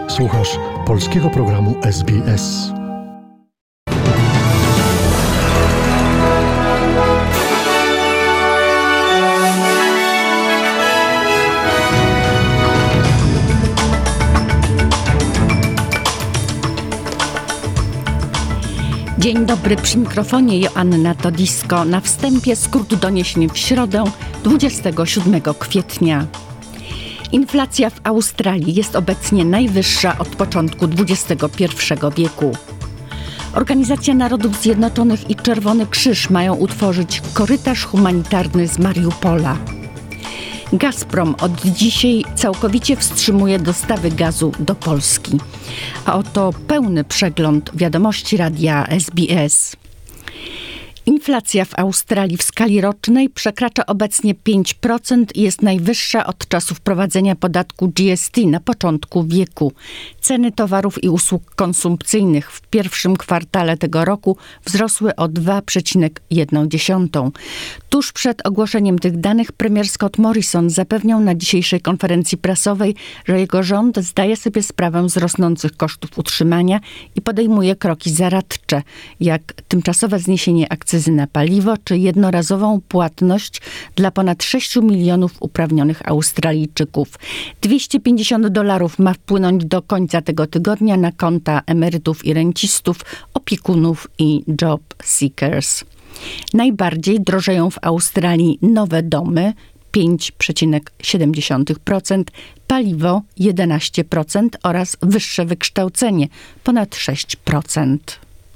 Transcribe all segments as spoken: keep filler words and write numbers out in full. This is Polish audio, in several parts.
Słuchasz polskiego programu S B S. Dzień dobry, przy mikrofonie Joanna Todisko. Na wstępie skrót doniesień w środę, dwudziestego siódmego kwietnia. Inflacja w Australii jest obecnie najwyższa od początku dwudziestego pierwszego wieku. Organizacja Narodów Zjednoczonych i Czerwony Krzyż mają utworzyć korytarz humanitarny z Mariupola. Gazprom od dzisiaj całkowicie wstrzymuje dostawy gazu do Polski. A oto pełny przegląd wiadomości radia S B S. Inflacja w Australii w skali rocznej przekracza obecnie pięć procent i jest najwyższa od czasu wprowadzenia podatku G S T na początku wieku. Ceny towarów i usług konsumpcyjnych w pierwszym kwartale tego roku wzrosły o dwa przecinek jedna. Tuż przed ogłoszeniem tych danych premier Scott Morrison zapewniał na dzisiejszej konferencji prasowej, że jego rząd zdaje sobie sprawę z rosnących kosztów utrzymania i podejmuje kroki zaradcze, jak tymczasowe zniesienie akcyzy na paliwo, czy jednorazową płatność dla ponad sześciu milionów uprawnionych Australijczyków. dwieście pięćdziesiąt dolarów ma wpłynąć do końca tego tygodnia na konta emerytów i rencistów, opiekunów i job seekers. Najbardziej drożeją w Australii nowe domy, pięć przecinek siedem procent, paliwo jedenaście procent oraz wyższe wykształcenie, ponad sześć procent.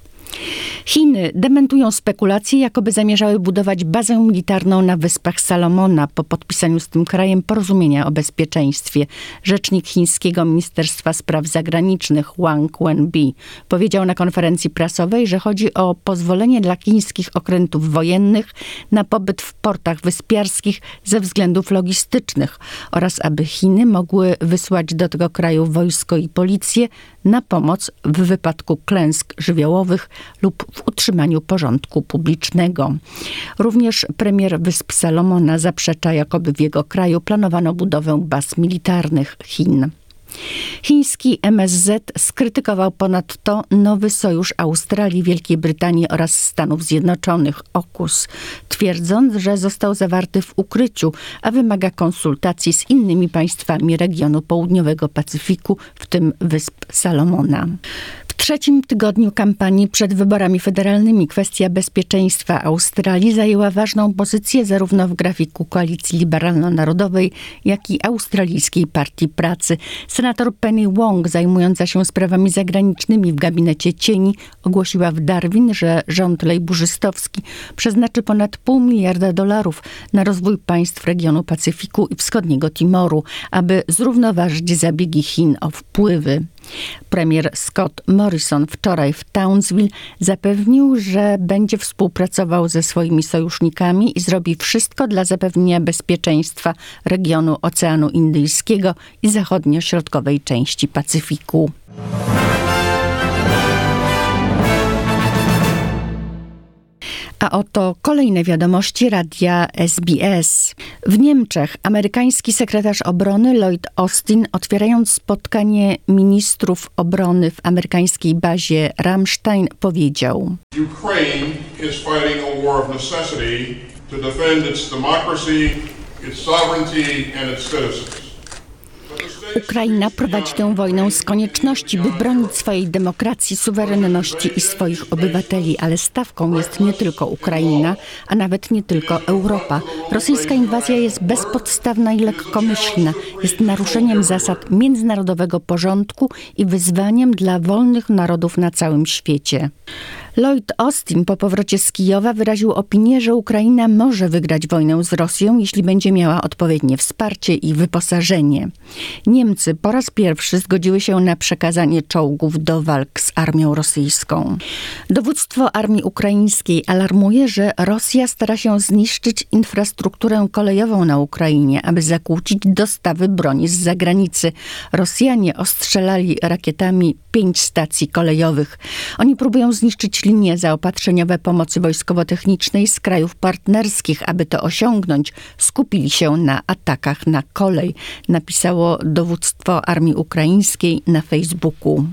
Chiny dementują spekulacje, jakoby zamierzały budować bazę militarną na Wyspach Salomona po podpisaniu z tym krajem porozumienia o bezpieczeństwie. Rzecznik chińskiego Ministerstwa Spraw Zagranicznych Wang Wenbi powiedział na konferencji prasowej, że chodzi o pozwolenie dla chińskich okrętów wojennych na pobyt w portach wyspiarskich ze względów logistycznych oraz aby Chiny mogły wysłać do tego kraju wojsko i policję na pomoc w wypadku klęsk żywiołowych lub w utrzymaniu porządku publicznego. Również premier Wysp Salomona zaprzecza, jakoby w jego kraju planowano budowę baz militarnych Chin. Chiński M S Z skrytykował ponadto nowy sojusz Australii, Wielkiej Brytanii oraz Stanów Zjednoczonych, AUKUS, twierdząc, że został zawarty w ukryciu, a wymaga konsultacji z innymi państwami regionu Południowego Pacyfiku, w tym Wysp Salomona. W trzecim tygodniu kampanii przed wyborami federalnymi kwestia bezpieczeństwa Australii zajęła ważną pozycję zarówno w grafiku Koalicji Liberalno-Narodowej, jak i Australijskiej Partii Pracy. Senator Penny Wong, zajmująca się sprawami zagranicznymi w gabinecie cieni, ogłosiła w Darwin, że rząd lejburzystowski przeznaczy ponad pół miliarda dolarów na rozwój państw regionu Pacyfiku i wschodniego Timoru, aby zrównoważyć zabiegi Chin o wpływy. Premier Scott Morrison wczoraj w Townsville zapewnił, że będzie współpracował ze swoimi sojusznikami i zrobi wszystko dla zapewnienia bezpieczeństwa regionu Oceanu Indyjskiego i zachodnio-środkowej części Pacyfiku. A oto kolejne wiadomości radia S B S. W Niemczech amerykański sekretarz obrony Lloyd Austin, otwierając spotkanie ministrów obrony w amerykańskiej bazie Ramstein, powiedział: Ukraine is fighting a war of necessity to defend its democracy, its sovereignty and its citizens. Ukraina prowadzi tę wojnę z konieczności, by bronić swojej demokracji, suwerenności i swoich obywateli, ale stawką jest nie tylko Ukraina, a nawet nie tylko Europa. Rosyjska inwazja jest bezpodstawna i lekkomyślna, jest naruszeniem zasad międzynarodowego porządku i wyzwaniem dla wolnych narodów na całym świecie. Lloyd Austin po powrocie z Kijowa wyraził opinię, że Ukraina może wygrać wojnę z Rosją, jeśli będzie miała odpowiednie wsparcie i wyposażenie. Niemcy po raz pierwszy zgodziły się na przekazanie czołgów do walk z armią rosyjską. Dowództwo armii ukraińskiej alarmuje, że Rosja stara się zniszczyć infrastrukturę kolejową na Ukrainie, aby zakłócić dostawy broni z zagranicy. Rosjanie ostrzelali rakietami pięć stacji kolejowych. Oni próbują zniszczyć linie zaopatrzeniowe pomocy wojskowo-technicznej z krajów partnerskich. Aby to osiągnąć, skupili się na atakach na kolej, napisało napisało dowództwo armii ukraińskiej na Facebooku.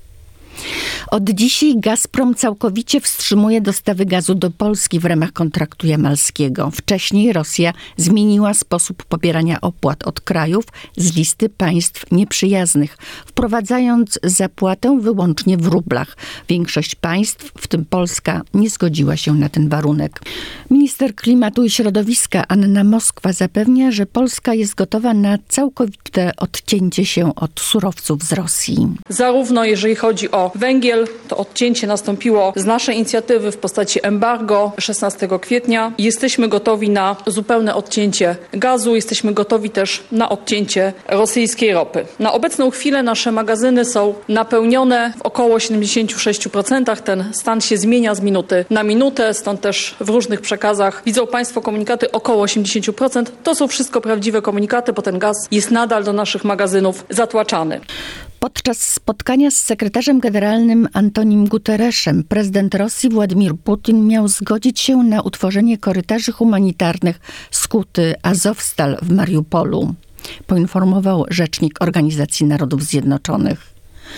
Od dzisiaj Gazprom całkowicie wstrzymuje dostawy gazu do Polski w ramach kontraktu jamalskiego. Wcześniej Rosja zmieniła sposób pobierania opłat od krajów z listy państw nieprzyjaznych, wprowadzając zapłatę wyłącznie w rublach. Większość państw, w tym Polska, nie zgodziła się na ten warunek. Minister Klimatu i Środowiska Anna Moskwa zapewnia, że Polska jest gotowa na całkowite odcięcie się od surowców z Rosji. Zarówno jeżeli chodzi o węgiel, to odcięcie nastąpiło z naszej inicjatywy w postaci embargo szesnastego kwietnia. Jesteśmy gotowi na zupełne odcięcie gazu, jesteśmy gotowi też na odcięcie rosyjskiej ropy. Na obecną chwilę nasze magazyny są napełnione w około siedemdziesiąt sześć procent. Ten stan się zmienia z minuty na minutę, stąd też w różnych przekazach widzą Państwo komunikaty około osiemdziesiąt procent. To są wszystko prawdziwe komunikaty, bo ten gaz jest nadal do naszych magazynów zatłaczany. Podczas spotkania z sekretarzem generalnym Antonim Gutereszem prezydent Rosji Władimir Putin miał zgodzić się na utworzenie korytarzy humanitarnych z Huty Azowstal w Mariupolu, poinformował rzecznik Organizacji Narodów Zjednoczonych.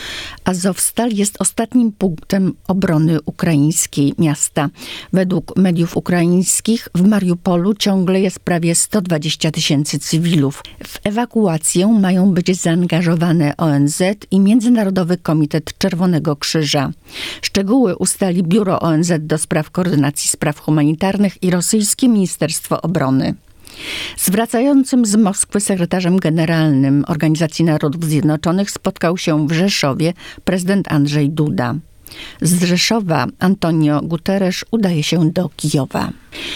Azowstal jest ostatnim punktem obrony ukraińskiej miasta. Według mediów ukraińskich w Mariupolu ciągle jest prawie sto dwadzieścia tysięcy cywilów. W ewakuację mają być zaangażowane O N Z i Międzynarodowy Komitet Czerwonego Krzyża. Szczegóły ustali Biuro O N Z do spraw koordynacji spraw humanitarnych i rosyjskie Ministerstwo Obrony. Z wracającym z Moskwy sekretarzem generalnym Organizacji Narodów Zjednoczonych spotkał się w Rzeszowie prezydent Andrzej Duda. Z Rzeszowa Antonio Guterres udaje się do Kijowa.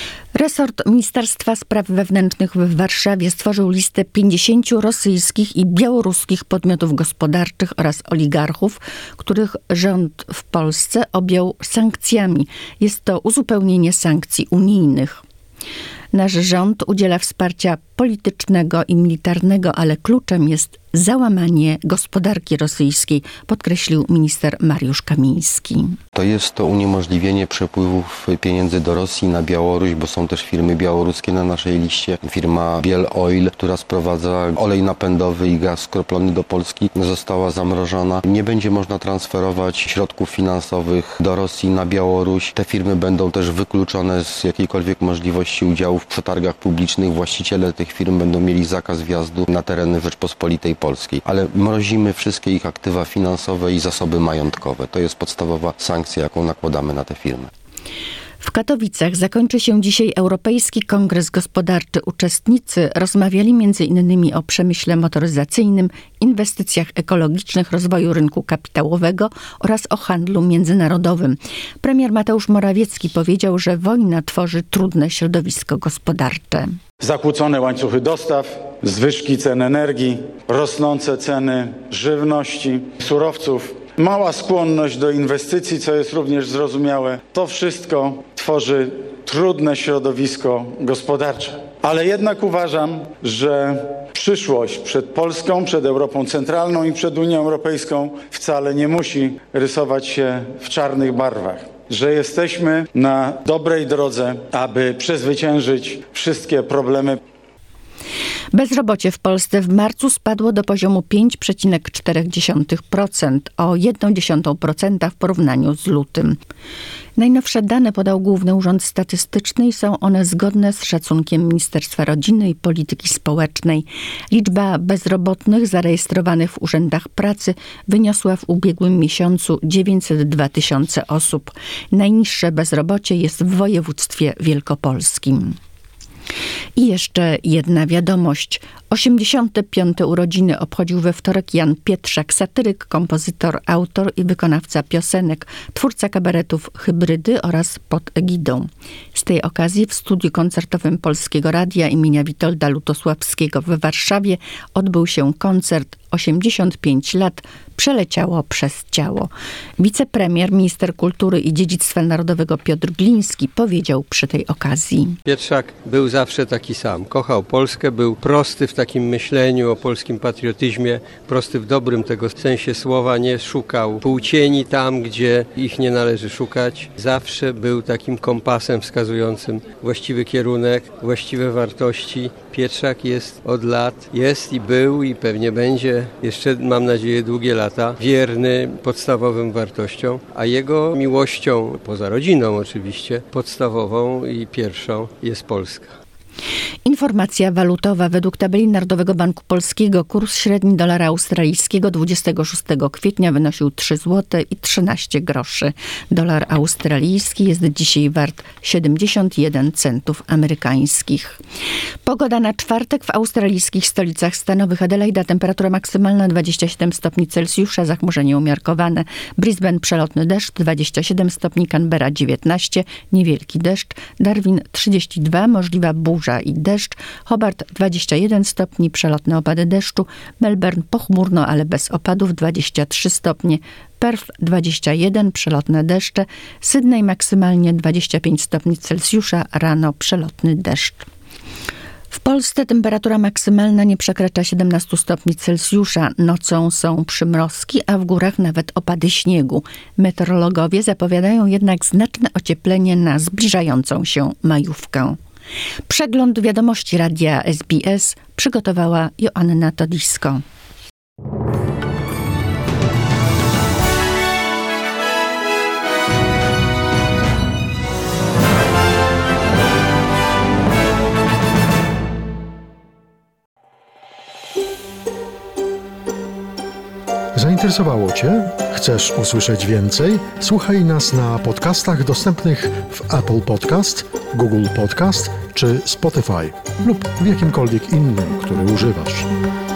Resort Ministerstwa Spraw Wewnętrznych w Warszawie stworzył listę pięćdziesięciu rosyjskich i białoruskich podmiotów gospodarczych oraz oligarchów, których rząd w Polsce objął sankcjami. Jest to uzupełnienie sankcji unijnych. Nasz rząd udziela wsparcia politycznego i militarnego, ale kluczem jest załamanie gospodarki rosyjskiej, podkreślił minister Mariusz Kamiński. To jest to uniemożliwienie przepływów pieniędzy do Rosji na Białoruś, bo są też firmy białoruskie na naszej liście. Firma Biel Oil, która sprowadza olej napędowy i gaz skroplony do Polski, została zamrożona. Nie będzie można transferować środków finansowych do Rosji na Białoruś. Te firmy będą też wykluczone z jakiejkolwiek możliwości udziału w przetargach publicznych. Właściciele tych firm będą mieli zakaz wjazdu na tereny Rzeczpospolitej Polskiej. Ale mrozimy wszystkie ich aktywa finansowe i zasoby majątkowe. To jest podstawowa sankcja, jaką nakładamy na te firmy. W Katowicach zakończy się dzisiaj Europejski Kongres Gospodarczy. Uczestnicy rozmawiali między innymi o przemyśle motoryzacyjnym, inwestycjach ekologicznych, rozwoju rynku kapitałowego oraz o handlu międzynarodowym. Premier Mateusz Morawiecki powiedział, że wojna tworzy trudne środowisko gospodarcze. Zakłócone łańcuchy dostaw, zwyżki cen energii, rosnące ceny żywności, surowców, mała skłonność do inwestycji, co jest również zrozumiałe. To wszystko tworzy trudne środowisko gospodarcze. Ale jednak uważam, że przyszłość przed Polską, przed Europą Centralną i przed Unią Europejską wcale nie musi rysować się w czarnych barwach. Że jesteśmy na dobrej drodze, aby przezwyciężyć wszystkie problemy. Bezrobocie w Polsce w marcu spadło do poziomu pięć przecinek cztery procent, o jeden przecinek jeden procent w porównaniu z lutym. Najnowsze dane podał Główny Urząd Statystyczny i są one zgodne z szacunkiem Ministerstwa Rodziny i Polityki Społecznej. Liczba bezrobotnych zarejestrowanych w urzędach pracy wyniosła w ubiegłym miesiącu dziewięćset dwa tysiące osób. Najniższe bezrobocie jest w województwie wielkopolskim. I jeszcze jedna wiadomość. osiemdziesiąte piąte urodziny obchodził we wtorek Jan Pietrzak, satyryk, kompozytor, autor i wykonawca piosenek, twórca kabaretów Hybrydy oraz Pod egidą. Z tej okazji w studiu koncertowym Polskiego Radia imienia Witolda Lutosławskiego w Warszawie odbył się koncert osiemdziesiąt pięć lat przeleciało przez ciało. Wicepremier, minister kultury i dziedzictwa narodowego Piotr Gliński powiedział przy tej okazji. Pietrzak był zawsze taki sam. Kochał Polskę, był prosty w takim myśleniu o polskim patriotyzmie, prosty w dobrym tego sensie słowa, nie szukał półcieni tam, gdzie ich nie należy szukać. Zawsze był takim kompasem wskazującym właściwy kierunek, właściwe wartości. Pietrzak jest od lat, jest i był i pewnie będzie jeszcze, mam nadzieję, długie lata wierny podstawowym wartościom, a jego miłością, poza rodziną oczywiście, podstawową i pierwszą jest Polska. Informacja walutowa. Według tabeli Narodowego Banku Polskiego kurs średni dolara australijskiego dwudziestego szóstego kwietnia wynosił trzy złote i trzynaście groszy. Dolar australijski jest dzisiaj wart siedemdziesiąt jeden centów amerykańskich. Pogoda na czwartek w australijskich stolicach stanowych. Adelaida temperatura maksymalna dwadzieścia siedem stopni Celsjusza, zachmurzenie umiarkowane. Brisbane przelotny deszcz dwadzieścia siedem stopni, Canberra dziewiętnaście, niewielki deszcz. Darwin trzydzieści dwa, możliwa burza i deszcz. Hobart dwadzieścia jeden stopni, przelotne opady deszczu. Melbourne pochmurno, ale bez opadów dwadzieścia trzy stopnie. Perth dwadzieścia jeden, przelotne deszcze. Sydney maksymalnie dwadzieścia pięć stopni Celsjusza, rano przelotny deszcz. W Polsce temperatura maksymalna nie przekracza siedemnaście stopni Celsjusza. Nocą są przymrozki, a w górach nawet opady śniegu. Meteorologowie zapowiadają jednak znaczne ocieplenie na zbliżającą się majówkę. Przegląd wiadomości radia S B S przygotowała Joanna Todisko. Zainteresowało Cię? Chcesz usłyszeć więcej? Słuchaj nas na podcastach dostępnych w Apple Podcast, Google Podcast czy Spotify lub w jakimkolwiek innym, który używasz.